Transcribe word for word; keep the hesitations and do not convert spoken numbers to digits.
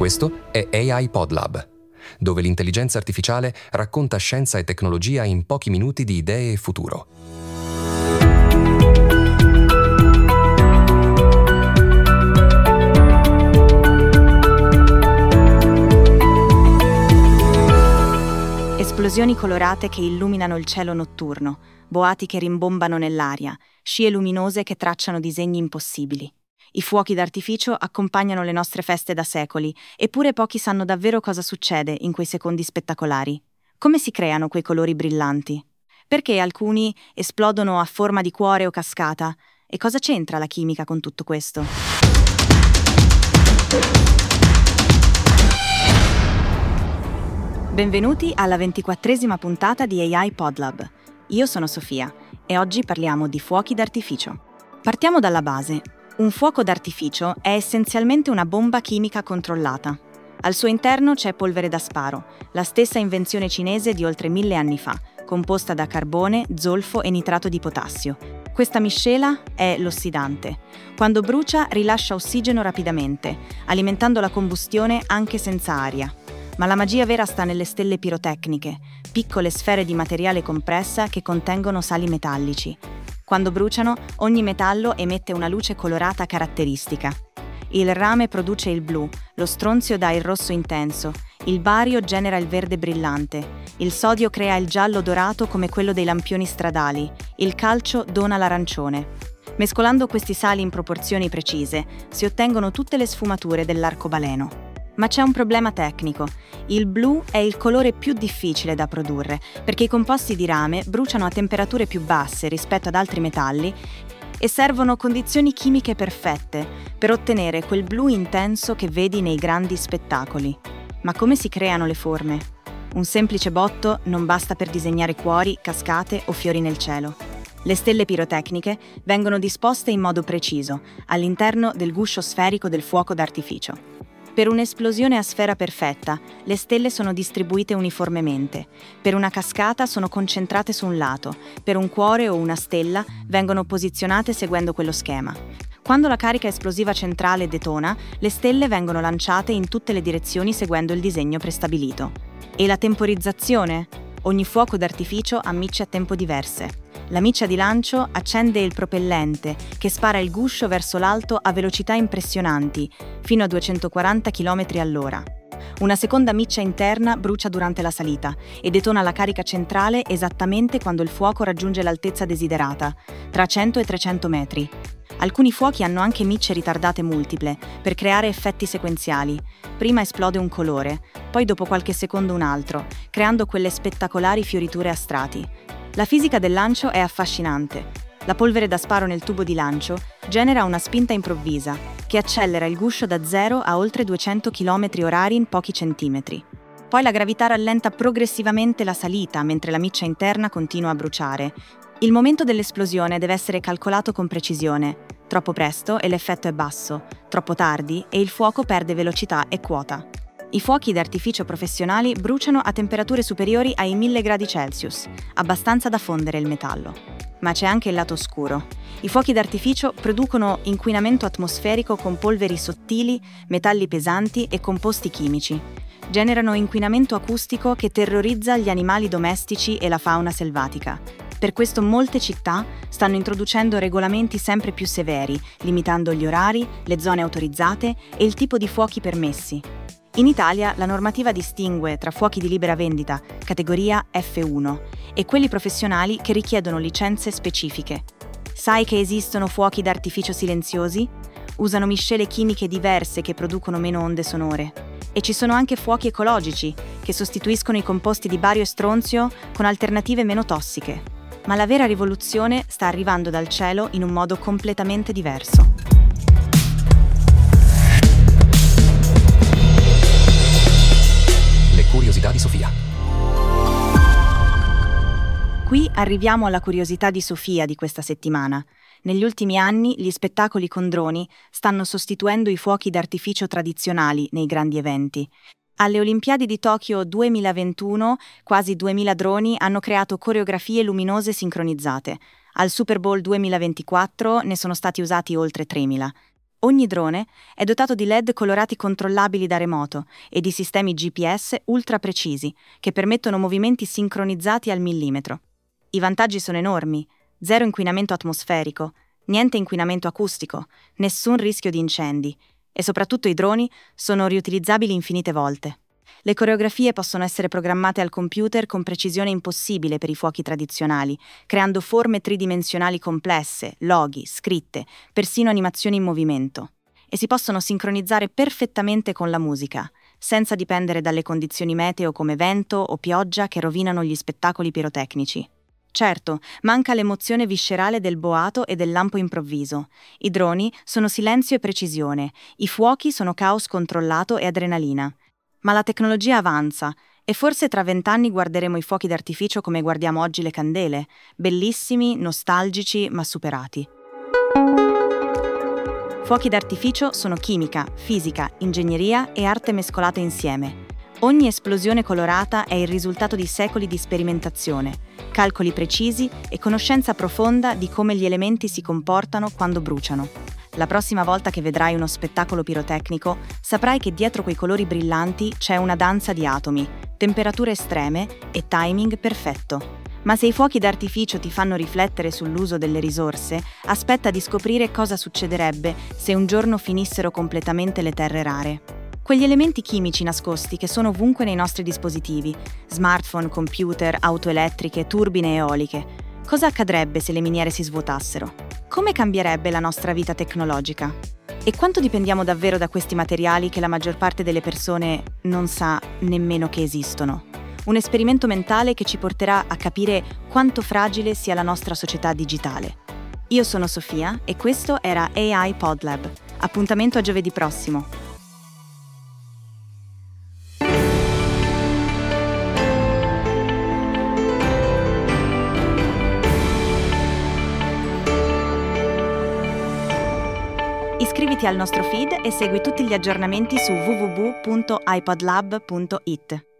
Questo è A I Podlab, dove l'intelligenza artificiale racconta scienza e tecnologia in pochi minuti di idee e futuro. Esplosioni colorate che illuminano il cielo notturno, boati che rimbombano nell'aria, scie luminose che tracciano disegni impossibili. I fuochi d'artificio accompagnano le nostre feste da secoli, eppure pochi sanno davvero cosa succede in quei secondi spettacolari. Come si creano quei colori brillanti? Perché alcuni esplodono a forma di cuore o cascata? E cosa c'entra la chimica con tutto questo? Benvenuti alla ventiquattresima puntata di A I Podlab. Io sono Sofia e oggi parliamo di fuochi d'artificio. Partiamo dalla base. Un fuoco d'artificio è essenzialmente una bomba chimica controllata. Al suo interno c'è polvere da sparo, la stessa invenzione cinese di oltre mille anni fa, composta da carbone, zolfo e nitrato di potassio. Questa miscela è l'ossidante. Quando brucia rilascia ossigeno rapidamente, alimentando la combustione anche senza aria. Ma la magia vera sta nelle stelle pirotecniche, piccole sfere di materiale compressa che contengono sali metallici. Quando bruciano, ogni metallo emette una luce colorata caratteristica. Il rame produce il blu, lo stronzio dà il rosso intenso, il bario genera il verde brillante, il sodio crea il giallo dorato come quello dei lampioni stradali, il calcio dona l'arancione. Mescolando questi sali in proporzioni precise, si ottengono tutte le sfumature dell'arcobaleno. Ma c'è un problema tecnico. Il blu è il colore più difficile da produrre, perché i composti di rame bruciano a temperature più basse rispetto ad altri metalli e servono condizioni chimiche perfette per ottenere quel blu intenso che vedi nei grandi spettacoli. Ma come si creano le forme? Un semplice botto non basta per disegnare cuori, cascate o fiori nel cielo. Le stelle pirotecniche vengono disposte in modo preciso, all'interno del guscio sferico del fuoco d'artificio. Per un'esplosione a sfera perfetta, le stelle sono distribuite uniformemente. Per una cascata sono concentrate su un lato, per un cuore o una stella vengono posizionate seguendo quello schema. Quando la carica esplosiva centrale detona, le stelle vengono lanciate in tutte le direzioni seguendo il disegno prestabilito. E la temporizzazione? Ogni fuoco d'artificio ha micce a tempo diverse. La miccia di lancio accende il propellente, che spara il guscio verso l'alto a velocità impressionanti, fino a duecentoquaranta chilometri all'ora. Una seconda miccia interna brucia durante la salita e detona la carica centrale esattamente quando il fuoco raggiunge l'altezza desiderata, tra cento e trecento metri. Alcuni fuochi hanno anche micce ritardate multiple, per creare effetti sequenziali. Prima esplode un colore, poi dopo qualche secondo un altro, creando quelle spettacolari fioriture a strati. La fisica del lancio è affascinante. La polvere da sparo nel tubo di lancio genera una spinta improvvisa, che accelera il guscio da zero a oltre duecento chilometri orari in pochi centimetri. Poi la gravità rallenta progressivamente la salita, mentre la miccia interna continua a bruciare. Il momento dell'esplosione deve essere calcolato con precisione. Troppo presto e l'effetto è basso, troppo tardi e il fuoco perde velocità e quota. I fuochi d'artificio professionali bruciano a temperature superiori ai mille gradi Celsius, abbastanza da fondere il metallo. Ma c'è anche il lato oscuro. I fuochi d'artificio producono inquinamento atmosferico con polveri sottili, metalli pesanti e composti chimici. Generano inquinamento acustico che terrorizza gli animali domestici e la fauna selvatica. Per questo molte città stanno introducendo regolamenti sempre più severi, limitando gli orari, le zone autorizzate e il tipo di fuochi permessi. In Italia la normativa distingue tra fuochi di libera vendita, categoria F uno, e quelli professionali che richiedono licenze specifiche. Sai che esistono fuochi d'artificio silenziosi? Usano miscele chimiche diverse che producono meno onde sonore. E ci sono anche fuochi ecologici, che sostituiscono i composti di bario e stronzio con alternative meno tossiche. Ma la vera rivoluzione sta arrivando dal cielo in un modo completamente diverso. Curiosità di Sofia. Qui arriviamo alla curiosità di Sofia di questa settimana. Negli ultimi anni gli spettacoli con droni stanno sostituendo i fuochi d'artificio tradizionali nei grandi eventi. Alle Olimpiadi di Tokyo duemilaventuno quasi duemila droni hanno creato coreografie luminose sincronizzate. Al Super Bowl duemilaventiquattro ne sono stati usati oltre tremila. Ogni drone è dotato di L E D colorati controllabili da remoto e di sistemi G P S ultra precisi che permettono movimenti sincronizzati al millimetro. I vantaggi sono enormi: zero inquinamento atmosferico, niente inquinamento acustico, nessun rischio di incendi e soprattutto i droni sono riutilizzabili infinite volte. Le coreografie possono essere programmate al computer con precisione impossibile per i fuochi tradizionali, creando forme tridimensionali complesse, loghi, scritte, persino animazioni in movimento. E si possono sincronizzare perfettamente con la musica, senza dipendere dalle condizioni meteo come vento o pioggia che rovinano gli spettacoli pirotecnici. Certo, manca l'emozione viscerale del boato e del lampo improvviso. I droni sono silenzio e precisione, i fuochi sono caos controllato e adrenalina. Ma la tecnologia avanza e forse tra vent'anni guarderemo i fuochi d'artificio come guardiamo oggi le candele, bellissimi, nostalgici, ma superati. Fuochi d'artificio sono chimica, fisica, ingegneria e arte mescolate insieme. Ogni esplosione colorata è il risultato di secoli di sperimentazione, calcoli precisi e conoscenza profonda di come gli elementi si comportano quando bruciano. La prossima volta che vedrai uno spettacolo pirotecnico, saprai che dietro quei colori brillanti c'è una danza di atomi, temperature estreme e timing perfetto. Ma se i fuochi d'artificio ti fanno riflettere sull'uso delle risorse, aspetta di scoprire cosa succederebbe se un giorno finissero completamente le terre rare. Quegli elementi chimici nascosti che sono ovunque nei nostri dispositivi, smartphone, computer, auto elettriche, turbine eoliche. Cosa accadrebbe se le miniere si svuotassero? Come cambierebbe la nostra vita tecnologica? E quanto dipendiamo davvero da questi materiali che la maggior parte delle persone non sa nemmeno che esistono? Un esperimento mentale che ci porterà a capire quanto fragile sia la nostra società digitale. Io sono Sofia e questo era A I PodLab. Appuntamento a giovedì prossimo. Iscriviti al nostro feed e segui tutti gli aggiornamenti su w w w punto i pod lab punto i t.